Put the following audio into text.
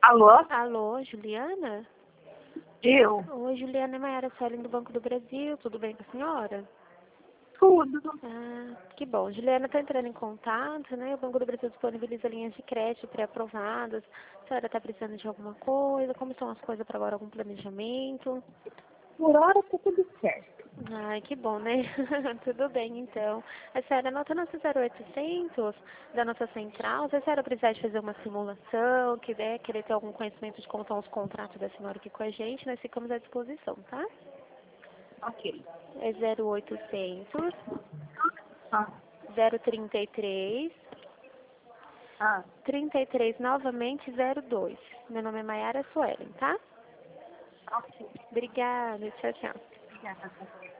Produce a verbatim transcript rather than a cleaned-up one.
Alô? Alô, Juliana? Eu? Oi, Juliana, é Maiara Suelen do Banco do Brasil. Tudo bem com a senhora? Tudo. Ah, que bom. Juliana está entrando em contato, né? O Banco do Brasil disponibiliza linhas de crédito pré-aprovadas. A senhora está precisando de alguma coisa? Como estão as coisas para agora? Algum planejamento? Por hora tá tudo certo. Ai, que bom, né? Tudo bem, então. A senhora anota nosso zero oitocentos da nossa central. Se a senhora precisar de fazer uma simulação, quiser, querer ter algum conhecimento de como estão os contratos da senhora aqui com a gente, nós ficamos à disposição, tá? Ok. É zero oitocentos, Ah, zero trinta e três, ah, trinta e três novamente zero dois. Meu nome é Maiara Suelen, tá? ok. Obrigada, tchau, tchau. Obrigada.